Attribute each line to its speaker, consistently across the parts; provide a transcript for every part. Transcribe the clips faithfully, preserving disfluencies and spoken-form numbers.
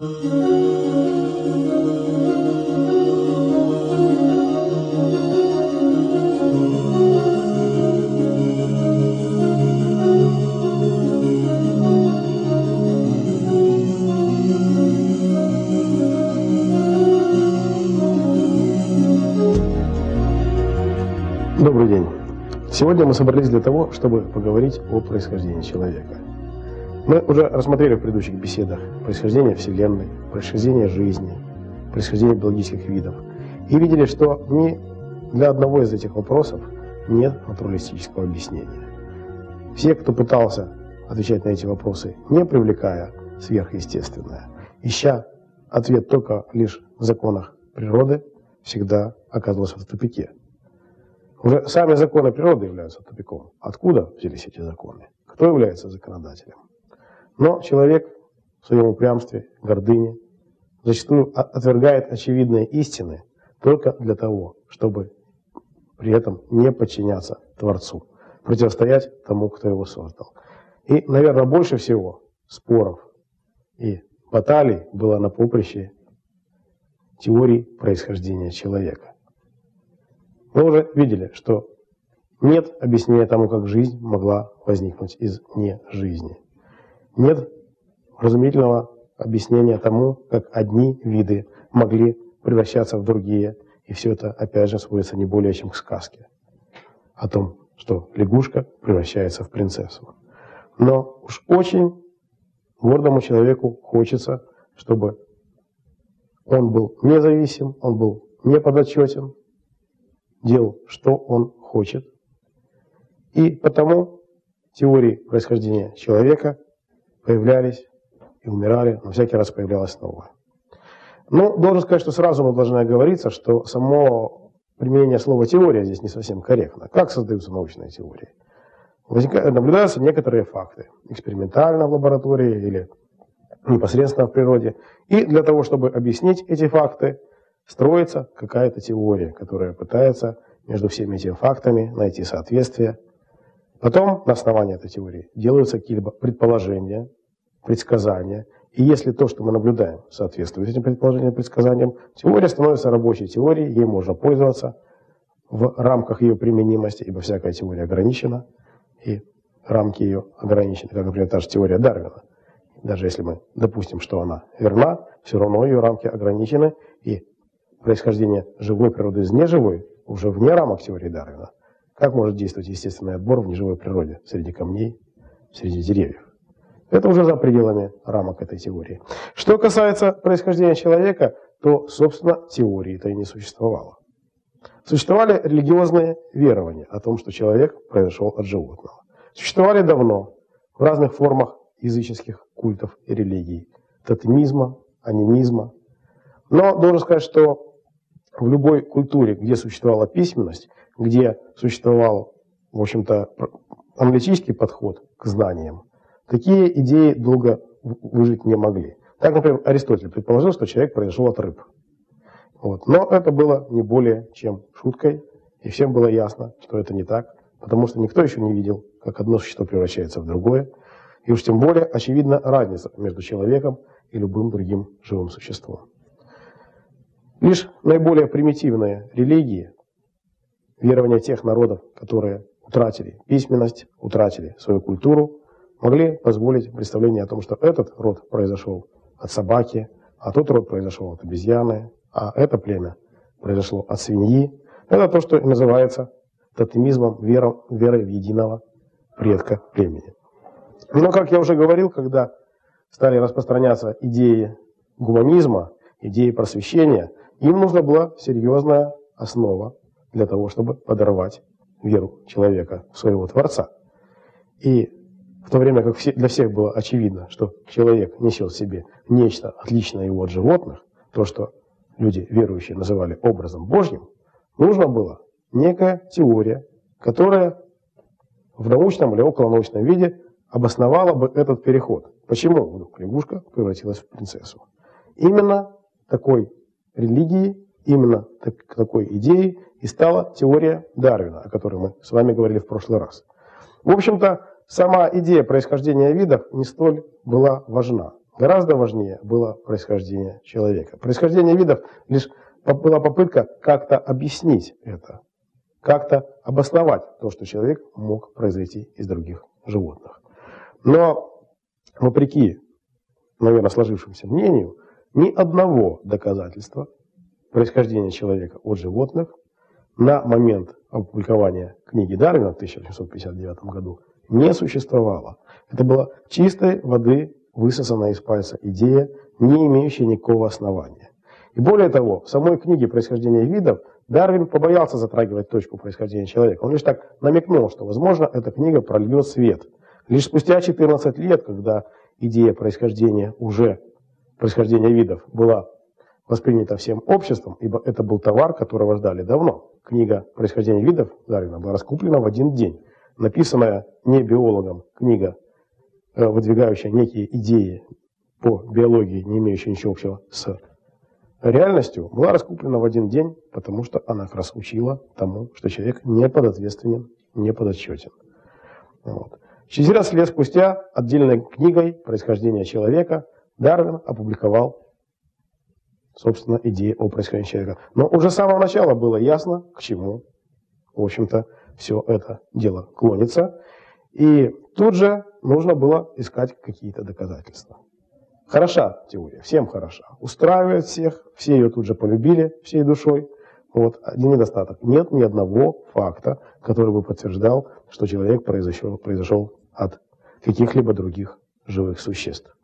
Speaker 1: Добрый день. Сегодня мы собрались для того, чтобы поговорить о происхождении человека. Мы уже рассмотрели в предыдущих беседах происхождение Вселенной, происхождение жизни, происхождение биологических видов. И видели, что ни для одного из этих вопросов нет натуралистического объяснения. Все, кто пытался отвечать на эти вопросы, не привлекая сверхъестественное, ища ответ только лишь в законах природы, всегда оказывался в тупике. Уже сами законы природы являются тупиком. Откуда взялись эти законы? Кто является законодателем? Но человек в своем упрямстве, гордыне зачастую отвергает очевидные истины только для того, чтобы при этом не подчиняться Творцу, противостоять тому, кто его создал. И, наверное, больше всего споров и баталий было на поприще теории происхождения человека. Мы уже видели, что нет объяснения тому, как жизнь могла возникнуть из не-жизни. Нет разумительного объяснения тому, как одни виды могли превращаться в другие. И все это, опять же, сводится не более чем к сказке. О том, что лягушка превращается в принцессу. Но уж очень гордому человеку хочется, чтобы он был независим, он был неподотчетен, делал, что он хочет. И потому теории происхождения человека появлялись и умирали, но всякий раз появлялось новое. Но должен сказать, что сразу мы должны оговориться, что само применение слова «теория» здесь не совсем корректно. Как создаются научные теории? Возникают, наблюдаются некоторые факты, экспериментально в лаборатории или непосредственно в природе. И для того, чтобы объяснить эти факты, строится какая-то теория, которая пытается между всеми этими фактами найти соответствие. Потом на основании этой теории делаются какие-либо предположения, предсказания. И если то, что мы наблюдаем, соответствует этим предположениям и предсказаниям, теория становится рабочей теорией, ей можно пользоваться в рамках ее применимости, ибо всякая теория ограничена, и рамки ее ограничены, как, например, та же теория Дарвина. Даже если мы допустим, что она верна, все равно ее рамки ограничены, и происхождение живой природы из неживой уже вне рамок теории Дарвина. Как может действовать естественный отбор в неживой природе, среди камней, среди деревьев? Это уже за пределами рамок этой теории. Что касается происхождения человека, то, собственно, теории-то и не существовало. Существовали религиозные верования о том, что человек произошел от животного. Существовали давно в разных формах языческих культов и религий, тотемизма, анимизма. Но должен сказать, что в любой культуре, где существовала письменность, где существовал, в общем-то, аналитический подход к знаниям, такие идеи долго выжить не могли. Так, например, Аристотель предположил, что человек произошел от рыб. Вот. Но это было не более чем шуткой, и всем было ясно, что это не так, потому что никто еще не видел, как одно существо превращается в другое, и уж тем более очевидна разница между человеком и любым другим живым существом. Лишь наиболее примитивные религии, верования тех народов, которые утратили письменность, утратили свою культуру, могли позволить представление о том, что этот род произошел от собаки, а тот род произошел от обезьяны, а это племя произошло от свиньи. Это то, что называется тотемизмом, верой, верой в единого предка племени. Но, как я уже говорил, когда стали распространяться идеи гуманизма, идеи просвещения, им нужна была серьезная основа для того, чтобы подорвать веру человека в своего Творца. И в то время как для всех было очевидно, что человек несет в себе нечто отличное его от животных, то, что люди верующие называли образом Божьим, нужна была некая теория, которая в научном или околонаучном виде обосновала бы этот переход. Почему вдруг лягушка превратилась в принцессу? Именно такой религии, именно так, такой идеей и стала теория Дарвина, о которой мы с вами говорили в прошлый раз. В общем-то, сама идея происхождения видов не столь была важна. Гораздо важнее было происхождение человека. Происхождение видов лишь была попытка как-то объяснить это, как-то обосновать то, что человек мог произойти из других животных. Но, вопреки, наверное, сложившемуся мнению, ни одного доказательства происхождения человека от животных на момент опубликования книги Дарвина в тысяча восемьсот пятьдесят девятом году не существовало. Это была чистой воды высосанная из пальца идея, не имеющая никакого основания. И более того, в самой книге «Происхождение видов» Дарвин побоялся затрагивать точку происхождения человека. Он лишь так намекнул, что, возможно, эта книга прольет свет. Лишь спустя четырнадцать лет, когда идея происхождения уже, происхождения видов была воспринята всем обществом, ибо это был товар, которого ждали давно. Книга «Происхождение видов» Дарвина была раскуплена в один день. Написанная не биологом книга, выдвигающая некие идеи по биологии, не имеющие ничего общего с реальностью, была раскуплена в один день, потому что она как раз учила тому, что человек не подответственен, не подотчетен. Вот. четырнадцать лет спустя отдельной книгой «Происхождение человека» Дарвин опубликовал, собственно, идеи о происхождении человека. Но уже с самого начала было ясно, к чему, в общем-то, все это дело клонится. И тут же нужно было искать какие-то доказательства. Хороша теория, всем хороша. Устраивает всех, все ее тут же полюбили всей душой. Вот один недостаток. Нет ни одного факта, который бы подтверждал, что человек произошел, произошел от каких-либо других живых существ.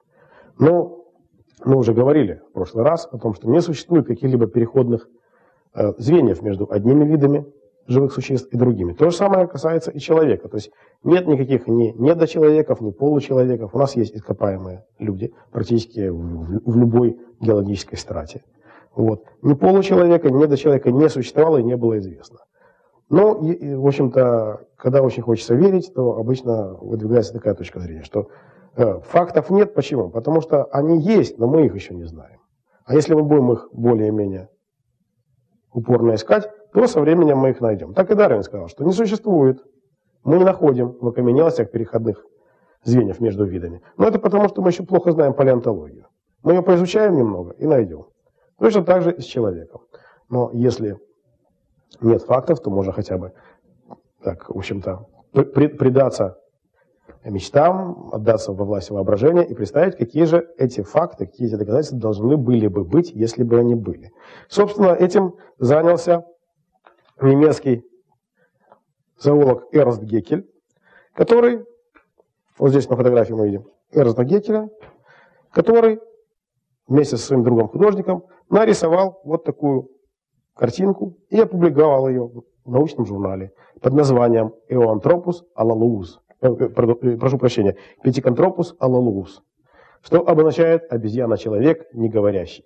Speaker 1: Но мы уже говорили в прошлый раз о том, что не существует каких-либо переходных э, звеньев между одними видами живых существ и другими. То же самое касается и человека. То есть нет никаких ни недочеловеков, ни получеловеков. У нас есть ископаемые люди практически в, в любой геологической страте. Вот. Ни получеловека, ни недочеловека не существовало и не было известно. Но, и, и, в общем-то, когда очень хочется верить, то обычно выдвигается такая точка зрения, что э, фактов нет. Почему? Потому что они есть, но мы их еще не знаем. А если мы будем их более-менее упорно искать, то со временем мы их найдем. Так и Дарвин сказал, что не существует. Мы не находим в окаменелостях переходных звеньев между видами. Но это потому, что мы еще плохо знаем палеонтологию. Мы ее поизучаем немного и найдем. Точно так же и с человеком. Но если нет фактов, то можно хотя бы, так, в общем-то, предаться мечтам, отдаться во власть воображения и представить, какие же эти факты, какие эти доказательства должны были бы быть, если бы они были. Собственно, этим занялся немецкий зоолог Эрнст Геккель, который, вот здесь на фотографии мы видим Эрнста Геккеля, который вместе со своим другом-художником нарисовал вот такую картинку и опубликовал ее в научном журнале под названием «Eoanthropus allalus». Прошу прощения, «Pithecanthropus allalus», что обозначает «обезьяна-человек, не говорящий».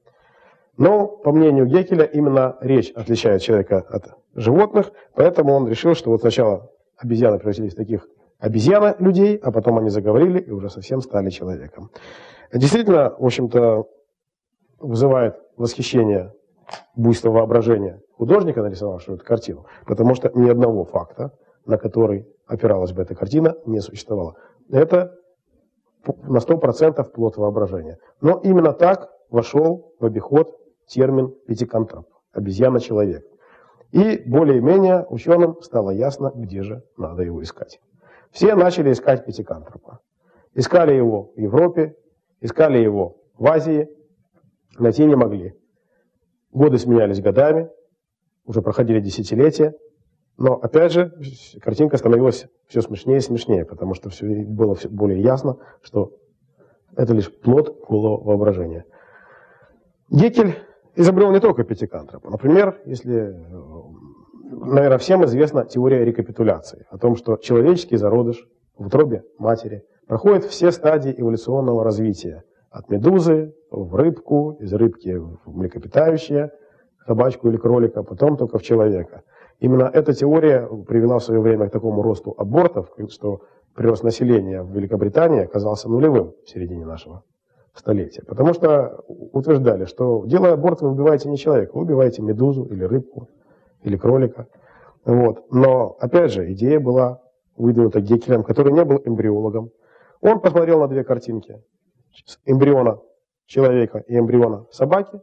Speaker 1: Но, по мнению Геккеля, именно речь отличает человека от животных, поэтому он решил, что вот сначала обезьяны превратились в таких обезьян-людей, а потом они заговорили и уже совсем стали человеком. Действительно, в общем-то, вызывает восхищение буйство воображения художника, нарисовавшего эту картину, потому что ни одного факта, на который опиралась бы эта картина, не существовало. Это на сто процентов плод воображения. Но именно так вошел в обиход термин пятикантроп, обезьяна-человек. И более-менее ученым стало ясно, где же надо его искать. Все начали искать пятикантропа. Искали его в Европе, искали его в Азии, найти не могли. Годы сменялись годами, уже проходили десятилетия, но опять же картинка становилась все смешнее и смешнее, потому что все было все более ясно, что это лишь плод голого воображения. Геккель изобрел не только пятикантропа. Например, если, наверное, всем известна теория рекапитуляции, о том, что человеческий зародыш в утробе матери проходит все стадии эволюционного развития. От медузы в рыбку, из рыбки в млекопитающее, собачку или кролика, потом только в человека. Именно эта теория привела в свое время к такому росту абортов, что прирост населения в Великобритании оказался нулевым в середине нашего столетия. Потому что утверждали, что делая аборт, вы убиваете не человека, вы убиваете медузу или рыбку, или кролика. Вот. Но, опять же, идея была выдвинута Геккелем, который не был эмбриологом. Он посмотрел на две картинки. эмбриона человека и эмбриона собаки,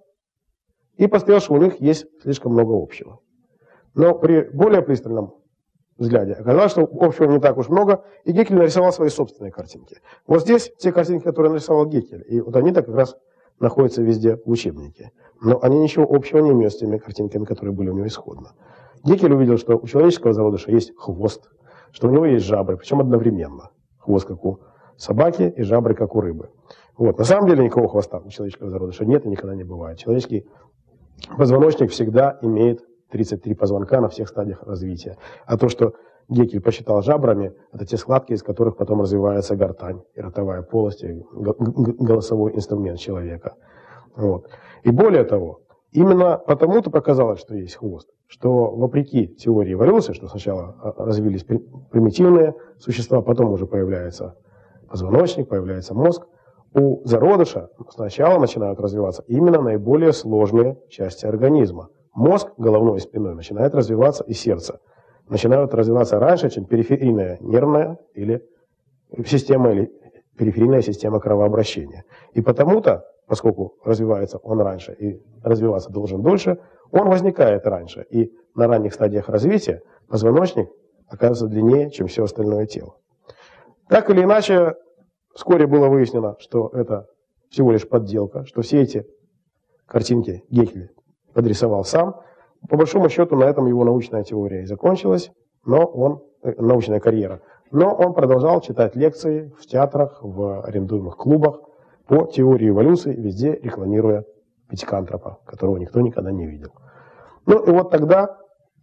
Speaker 1: и посмотрел, что у них есть слишком много общего. Но при более пристальном взгляде оказалось, что общего не так уж много, и Геккель нарисовал свои собственные картинки. Вот здесь те картинки, которые нарисовал Геккель, и вот они-то как раз находятся везде в учебнике. Но они ничего общего не имеют с теми картинками, которые были у него исходно. Геккель увидел, что у человеческого зародыша есть хвост, что у него есть жабры, причем одновременно. Хвост, как у собаки, и жабры, как у рыбы. Вот. На самом деле никакого хвоста у человеческого зародыша нет и никогда не бывает. Человеческий позвоночник всегда имеет тридцать три позвонка на всех стадиях развития. А то, что Геккель посчитал жабрами, это те складки, из которых потом развивается гортань, и ротовая полость, и голосовой инструмент человека. Вот. И более того, именно потому-то показалось, что есть хвост, что вопреки теории эволюции, что сначала развились примитивные существа, потом уже появляется позвоночник, появляется мозг, у зародыша сначала начинают развиваться именно наиболее сложные части организма. Мозг, головной и спиной, начинает развиваться, и сердце начинают развиваться раньше, чем периферийная нервная или система, или периферийная система кровообращения. И потому-то, поскольку развивается он раньше и развиваться должен дольше, он возникает раньше. И на ранних стадиях развития позвоночник оказывается длиннее, чем все остальное тело. Так или иначе, вскоре было выяснено, что это всего лишь подделка, что все эти картинки Геккель подрисовал сам. По большому счету, на этом его научная теория и закончилась, но он, научная карьера. Но он продолжал читать лекции в театрах, в арендуемых клубах по теории эволюции, везде рекламируя Пятикантропа, которого никто никогда не видел. Ну и вот тогда,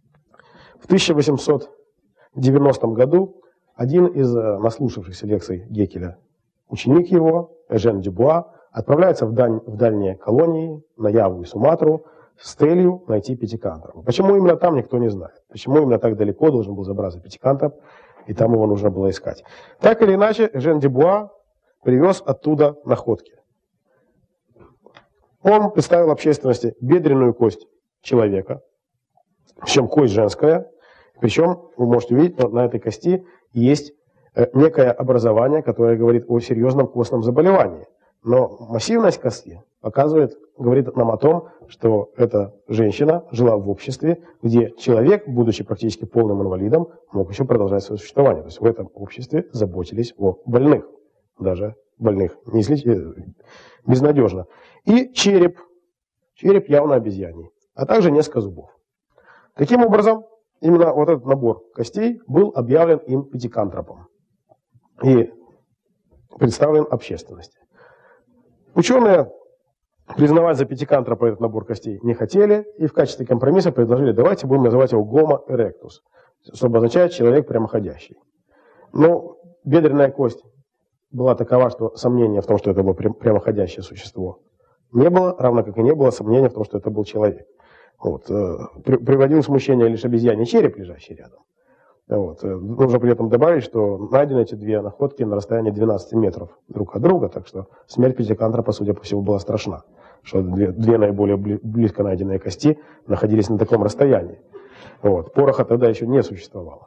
Speaker 1: в тысяча восемьсот девяностом году, один из наслушавшихся лекций Геккеля, ученик его, Эжен Дюбуа, отправляется в, даль, в дальние колонии, на Яву и Суматру, с целью найти Пятикантропа. Почему именно там, никто не знает. Почему именно так далеко должен был забраться Пятикантроп, и там его нужно было искать. Так или иначе, Эжен Дюбуа привез оттуда находки. Он представил общественности бедренную кость человека, причем кость женская. Причем, вы можете увидеть, на этой кости есть некое образование, которое говорит о серьезном костном заболевании. Но массивность кости показывает, говорит нам о том, что эта женщина жила в обществе, где человек, будучи практически полным инвалидом, мог еще продолжать свое существование. То есть в этом обществе заботились о больных, даже больных не излечить, безнадежно. И череп, череп явно обезьяний, а также несколько зубов. Таким образом, именно вот этот набор костей был объявлен им Пятикантропом и представлен общественности. Ученые признавать за Пятикантропа этот набор костей не хотели, и в качестве компромисса предложили: давайте будем называть его Homo erectus, что обозначает человек прямоходящий. Но бедренная кость была такова, что сомнения в том, что это было прямоходящее существо, не было, равно как и не было сомнения в том, что это был человек. Вот. Приводил в смущение лишь обезьяний череп, лежащий рядом. Вот. Нужно при этом добавить, что найдены эти две находки на расстоянии двенадцати метров друг от друга, так что смерть Пятикантропа, судя по всему, была страшна, что две, две наиболее близко найденные кости находились на таком расстоянии. Вот. Пороха тогда еще не существовало.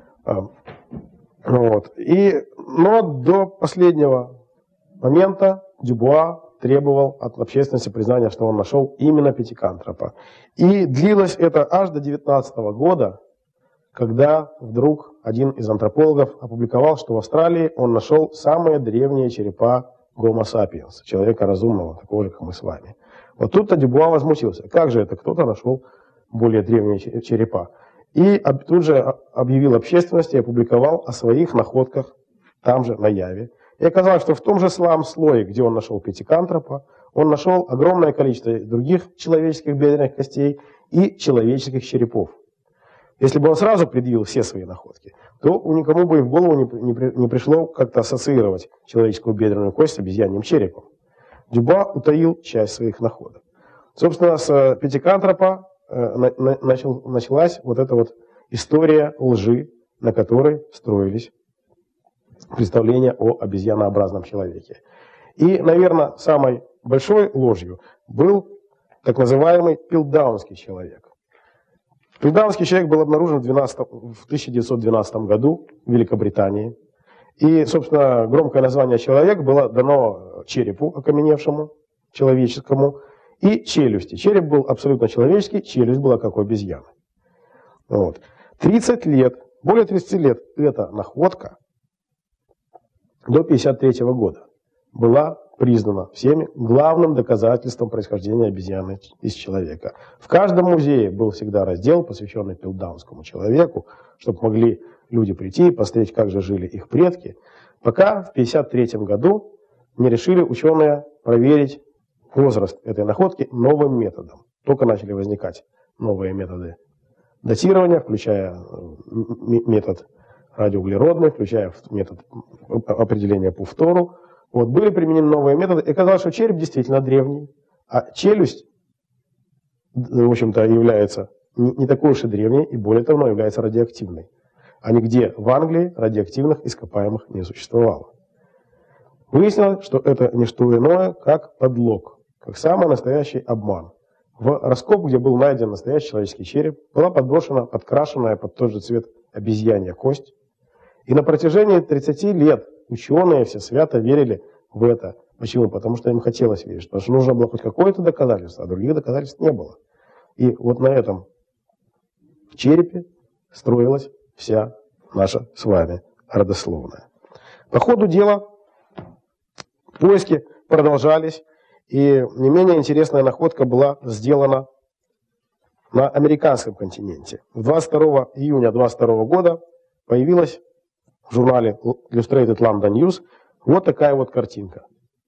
Speaker 1: Вот. И, но до последнего момента Дюбуа требовал от общественности признания, что он нашел именно Пятикантропа. И длилось это аж до девятнадцатого года, когда вдруг один из антропологов опубликовал, что в Австралии он нашел самые древние черепа Homo sapiens, человека разумного, такого же, как мы с вами. Вот тут-то Дюбуа возмутился. Как же это кто-то нашел более древние черепа? И тут же объявил общественности и опубликовал о своих находках там же, на Яве. И оказалось, что в том же самом слое, где он нашел Пятикантропа, он нашел огромное количество других человеческих бедренных костей и человеческих черепов. Если бы он сразу предъявил все свои находки, то никому бы и в голову не, не, не пришло как-то ассоциировать человеческую бедренную кость с обезьяньим черепом. Дюбуа утаил часть своих находок. Собственно, с Пятикантропа э, на, на, начал, началась вот эта вот история лжи, на которой строились представления о обезьянообразном человеке. И, наверное, самой большой ложью был так называемый пилтдаунский человек. Пилтдаунский человек был обнаружен в тысяча девятьсот двенадцатом году в Великобритании. И, собственно, громкое название «человек» было дано черепу, окаменевшему, человеческому, и челюсти. Череп был абсолютно человеческий, челюсть была как у обезьяны. Вот. тридцать лет, более тридцати лет эта находка до пятьдесят третьего года была признана всеми главным доказательством происхождения обезьяны из человека. В каждом музее был всегда раздел, посвященный пилдаунскому человеку, чтобы могли люди прийти и посмотреть, как же жили их предки, пока в пятьдесят третьем году не решили ученые проверить возраст этой находки новым методом. Только начали возникать новые методы датирования, включая метод радиоуглеродный, включая метод определения по фтору. Вот, были применены новые методы, и оказалось, что череп действительно древний, а челюсть, в общем-то, является не, не такой уж и древней, и более того, является радиоактивной. А нигде в Англии радиоактивных ископаемых не существовало. Выяснилось, что это не что иное, как подлог, как самый настоящий обман. В раскоп, где был найден настоящий человеческий череп, была подброшена подкрашенная под тот же цвет обезьянья кость. И на протяжении тридцати лет ученые все свято верили в это. Почему? Потому что им хотелось верить, потому что нужно было хоть какое-то доказательство, а других доказательств не было. И вот на этом черепе строилась вся наша с вами родословная. По ходу дела поиски продолжались, и не менее интересная находка была сделана на американском континенте. В двадцать второго июня двадцать второго года появилась в журнале Illustrated London News вот такая вот картинка.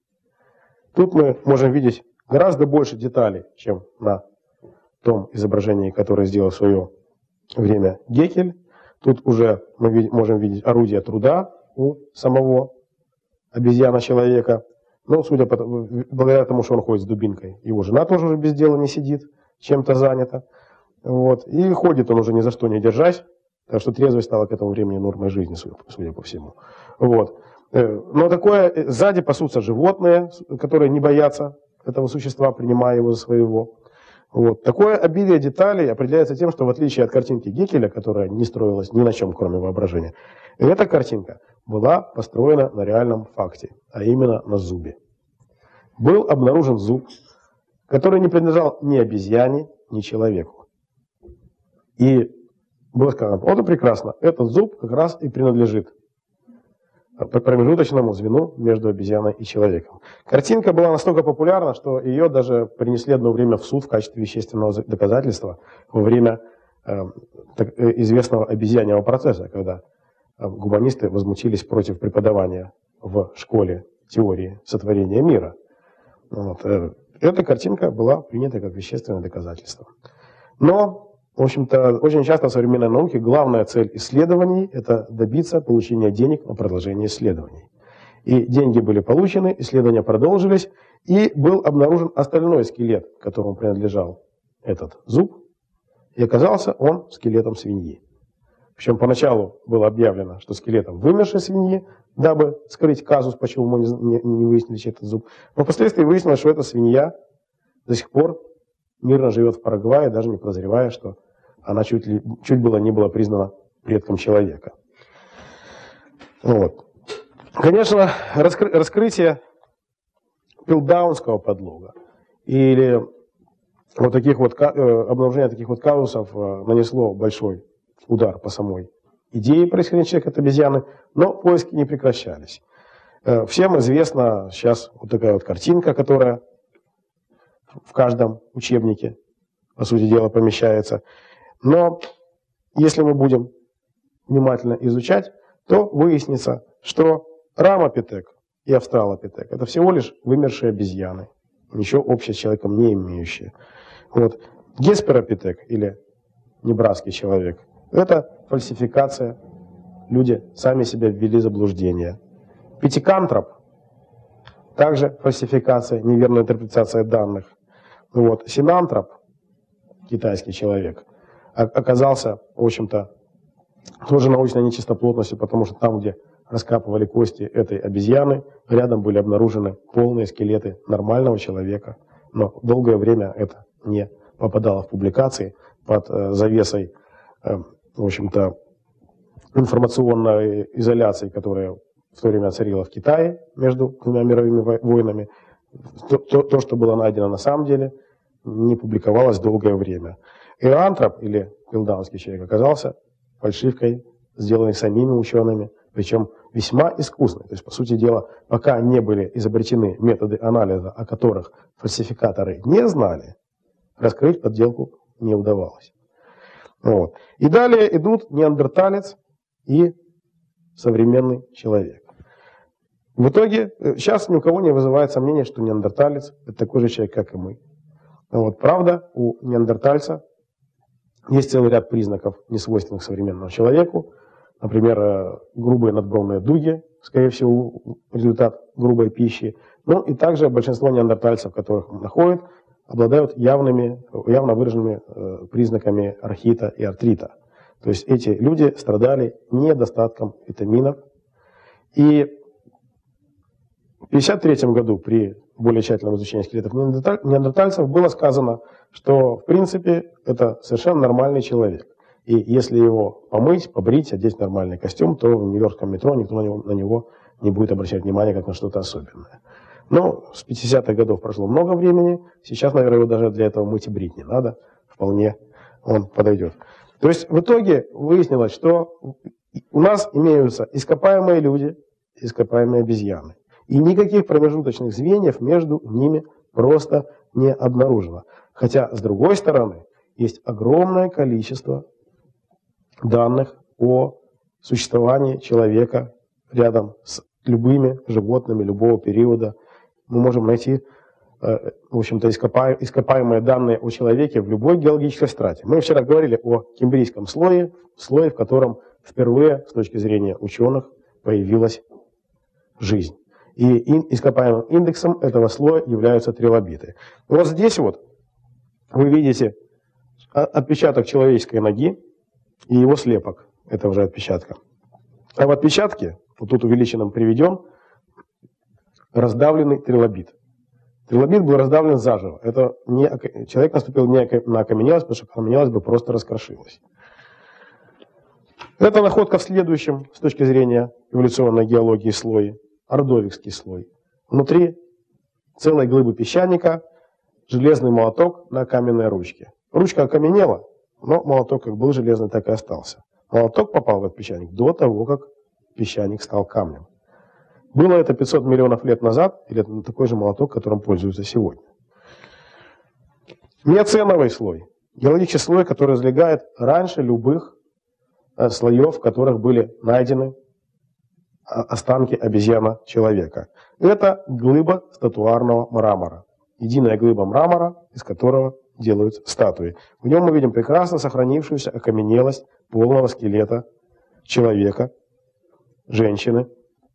Speaker 1: Тут мы можем видеть гораздо больше деталей, чем на том изображении, которое сделал в свое время Геккель. Тут уже мы можем видеть орудие труда у самого обезьяна-человека. Но, судя по тому, благодаря тому, что он ходит с дубинкой, его жена тоже уже без дела не сидит, чем-то занята. Вот. И ходит он уже ни за что не держась. Так что трезвость стала к этому времени нормой жизни, судя по всему. Вот. Но такое, сзади пасутся животные, которые не боятся этого существа, принимая его за своего. Вот. Такое обилие деталей определяется тем, что в отличие от картинки Геккеля, которая не строилась ни на чем, кроме воображения, эта картинка была построена на реальном факте, а именно на зубе. Был обнаружен зуб, который не принадлежал ни обезьяне, ни человеку. И было сказано: вот и прекрасно, этот зуб как раз и принадлежит промежуточному звену между обезьяной и человеком. Картинка была настолько популярна, что ее даже принесли одно время в суд в качестве вещественного доказательства во время э, так, известного обезьяньего процесса, когда э, гуманисты возмутились против преподавания в школе теории сотворения мира. Вот, э, эта картинка была принята как вещественное доказательство. Но в общем-то, очень часто в современной науке главная цель исследований – это добиться получения денег на продолжение исследований. И деньги были получены, исследования продолжились, и был обнаружен остальной скелет, которому принадлежал этот зуб, и оказался он скелетом свиньи. Причем поначалу было объявлено, что скелетом вымершей свиньи, дабы скрыть казус, почему мы не, не выяснили, чей это зуб. Но впоследствии выяснилось, что эта свинья до сих пор мирно живет в Парагвае, даже не подозревая, что она чуть, ли, чуть было не была признана предком человека. Вот. Конечно, раскры, раскрытие пилдаунского подлога или вот таких вот, обнаружение таких вот казусов нанесло большой удар по самой идее происхождения человека от обезьяны, но поиски не прекращались. Всем известна сейчас вот такая вот картинка, которая в каждом учебнике, по сути дела, помещается. Но если мы будем внимательно изучать, то выяснится, что рамопитек и австралопитек – это всего лишь вымершие обезьяны, ничего общего с человеком не имеющие. Вот. Гесперопитек или небрасский человек – это фальсификация, люди сами себя ввели в заблуждение. Пятикантроп – также фальсификация, неверная интерпретация данных. Вот. Синантроп, китайский человек, оказался, в общем-то, тоже научной нечистоплотностью, потому что там, где раскапывали кости этой обезьяны, рядом были обнаружены полные скелеты нормального человека. Но долгое время это не попадало в публикации под э, завесой, э, в общем-то, информационной изоляции, которая в то время царило в Китае между двумя мировыми войнами. То, то, то, что было найдено на самом деле, не публиковалось долгое время. Элеантроп, или пилдаунский человек, оказался фальшивкой, сделанной самими учеными, причем весьма искусной. То есть, по сути дела, пока не были изобретены методы анализа, о которых фальсификаторы не знали, раскрыть подделку не удавалось. Вот. И далее идут неандерталец и современный человек. В итоге, сейчас ни у кого не вызывает сомнения, что неандерталец – это такой же человек, как и мы. Вот. Правда, у неандертальца есть целый ряд признаков, несвойственных современному человеку. Например, грубые надбровные дуги, скорее всего, результат грубой пищи. Ну и также большинство неандертальцев, которых он находит, обладают явными, явно выраженными э, признаками архита и артрита. То есть эти люди страдали недостатком витаминов. И в тысяча девятьсот пятьдесят третьем году при более тщательном изучении скелетов неандертальцев было сказано, что в принципе это совершенно нормальный человек. И если его помыть, побрить, одеть в нормальный костюм, то в нью-йоркском метро никто на него, на него не будет обращать внимания как на что-то особенное. Но с пятидесятых годов прошло много времени, сейчас, наверное, его даже для этого мыть и брить не надо, вполне он подойдет. То есть в итоге выяснилось, что у нас имеются ископаемые люди, ископаемые обезьяны. И никаких промежуточных звеньев между ними просто не обнаружено. Хотя, с другой стороны, есть огромное количество данных о существовании человека рядом с любыми животными любого периода. Мы можем найти, в общем-то, ископаемые данные о человеке в любой геологической страте. Мы вчера говорили о кембрийском слое, слое, в котором впервые, с точки зрения ученых, появилась жизнь. И ископаемым индексом этого слоя являются трилобиты. Вот здесь вот вы видите отпечаток человеческой ноги и его слепок этого же отпечатка. А в отпечатке, вот тут увеличенным приведен, раздавленный трилобит. Трилобит был раздавлен заживо. Это не, человек наступил не на окаменелость, потому что окаменелость бы просто раскрошилась. Это находка в следующем, с точки зрения эволюционной геологии, слое. Ордовикский слой. Внутри целой глыбы песчаника железный молоток на каменной ручке. Ручка окаменела, но молоток как был железный, так и остался. Молоток попал в этот песчаник до того, как песчаник стал камнем. Было это пятьсот миллионов лет назад, или это такой же молоток, которым пользуются сегодня. Миоценовый слой. Геологический слой, который залегает раньше любых слоев, в которых были найдены останки обезьяна-человека. Это глыба статуарного мрамора. Единая глыба мрамора, из которого делают статуи. В нем мы видим прекрасно сохранившуюся окаменелость полного скелета человека, женщины.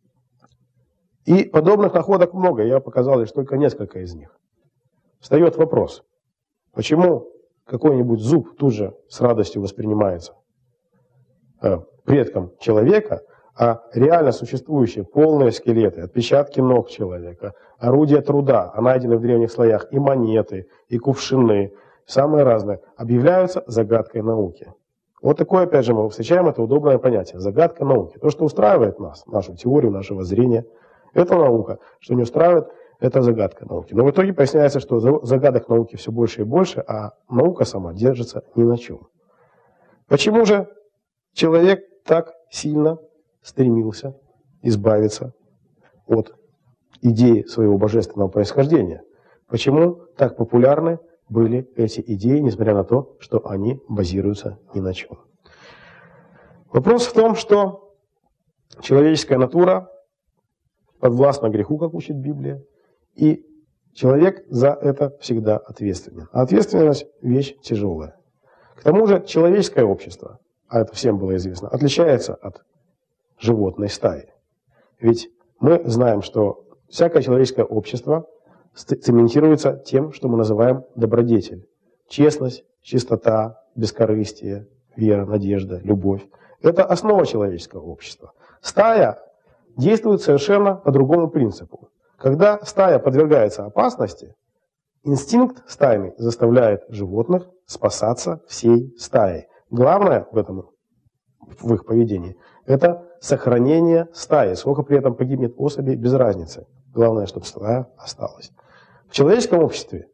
Speaker 1: И подобных находок много. Я показал лишь только несколько из них. Встает вопрос, почему какой-нибудь зуб тут же с радостью воспринимается э, предком человека, а реально существующие полные скелеты, отпечатки ног человека, орудия труда, а найдены в древних слоях и монеты, и кувшины, самые разные, объявляются загадкой науки. Вот такое, опять же, мы встречаем это удобное понятие. Загадка науки. То, что устраивает нас, нашу теорию, нашего зрения, это наука. Что не устраивает, это загадка науки. Но в итоге поясняется, что загадок науки все больше и больше, а наука сама держится ни на чем. Почему же человек так сильно стремился избавиться от идеи своего божественного происхождения? Почему так популярны были эти идеи, несмотря на то, что они базируются ни на чем? Вопрос в том, что человеческая натура подвластна греху, как учит Библия, и человек за это всегда ответственен. А ответственность – вещь тяжелая. К тому же человеческое общество, а это всем было известно, отличается от животной стаи. Ведь мы знаем, что всякое человеческое общество цементируется тем, что мы называем добродетель. Честность, чистота, бескорыстие, вера, надежда, любовь. Это основа человеческого общества. Стая действует совершенно по другому принципу. Когда стая подвергается опасности, инстинкт стайный заставляет животных спасаться всей стаей. Главное в этом, в их поведении, это сохранение стаи. Сколько при этом погибнет особей, без разницы. Главное, чтобы стая осталась. В человеческом обществе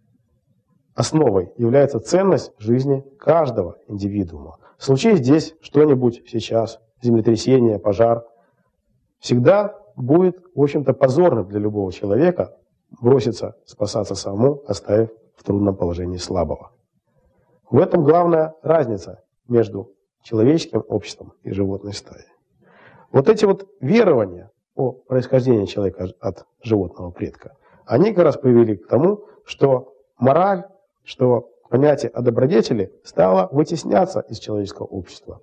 Speaker 1: основой является ценность жизни каждого индивидуума. Случись здесь что-нибудь сейчас, землетрясение, пожар, всегда будет, в общем-то, позорным для любого человека броситься спасаться самому, оставив в трудном положении слабого. В этом главная разница между человеческим обществом и животной стаей. Вот эти вот верования о происхождении человека от животного предка, они как раз привели к тому, что мораль, что понятие о добродетели стало вытесняться из человеческого общества.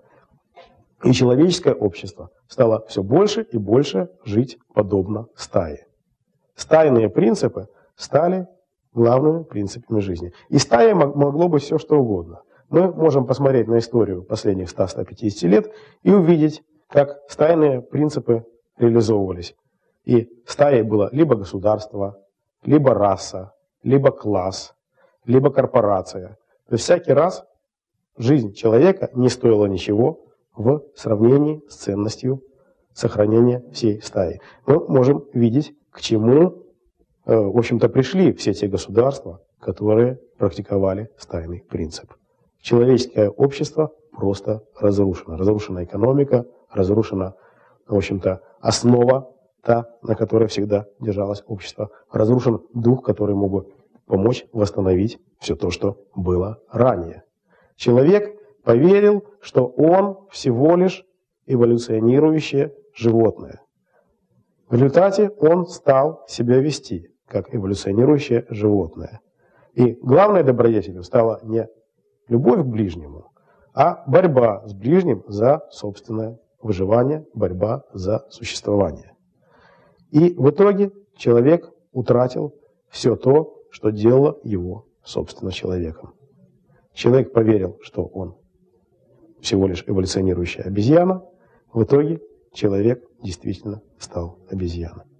Speaker 1: И человеческое общество стало все больше и больше жить подобно стае. Стайные принципы стали главными принципами жизни. И стая могло быть все, что угодно. Мы можем посмотреть на историю последних ста — ста пятидесяти лет и увидеть, как стайные принципы реализовывались. И стаей было либо государство, либо раса, либо класс, либо корпорация. То есть всякий раз жизнь человека не стоила ничего в сравнении с ценностью сохранения всей стаи. Мы можем видеть, к чему, в общем-то, пришли все те государства, которые практиковали стайный принцип. Человеческое общество просто разрушено. Разрушена экономика, разрушена, в общем-то, основа, та, на которой всегда держалось общество. Разрушен дух, который мог бы помочь восстановить все то, что было ранее. Человек поверил, что он всего лишь эволюционирующее животное. В результате он стал себя вести как эволюционирующее животное. И главной добродетелью стала не любовь к ближнему, а борьба с ближним за собственное выживание, борьба за существование. И в итоге человек утратил все то, что делало его, собственно, человеком. Человек поверил, что он всего лишь эволюционирующая обезьяна. В итоге человек действительно стал обезьяной.